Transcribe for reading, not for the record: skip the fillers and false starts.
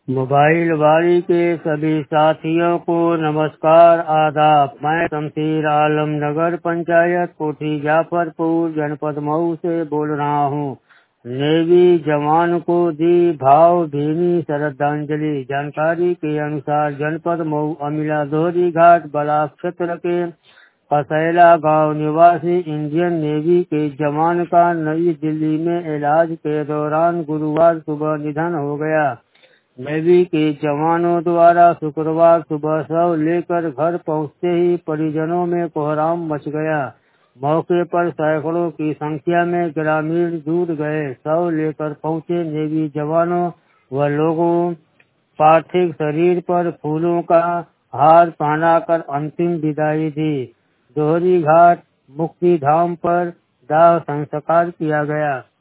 Mobile वाली के सभी साथियों को नमस्कार आदाब। मैं शमशीर आलम नगर पंचायत कोठी जाफरपुर जनपद मऊ से बोल रहा हूँ। नेवी जवान को दी भावभीनी श्रद्धांजलि। जानकारी के अनुसार जनपद मऊ अमिला दोहरी घाट ब्लॉक क्षेत्र के कसैला गांव निवासी इंडियन नेवी के जवान का नई दिल्ली में इलाज के दौरान गुरुवार सुबह निधन हो गया। नेवी के जवानों द्वारा शुक्रवार सुबह शव लेकर घर पहुंचते ही परिजनों में कोहराम मच गया। मौके पर सैकड़ों की संख्या में ग्रामीण जुट गए। शव लेकर पहुंचे नेवी जवानों व लोगों पार्थिव शरीर पर फूलों का हार पहनाकर अंतिम विदाई दी। दोहरी घाट मुक्ति धाम पर दाह संस्कार किया गया।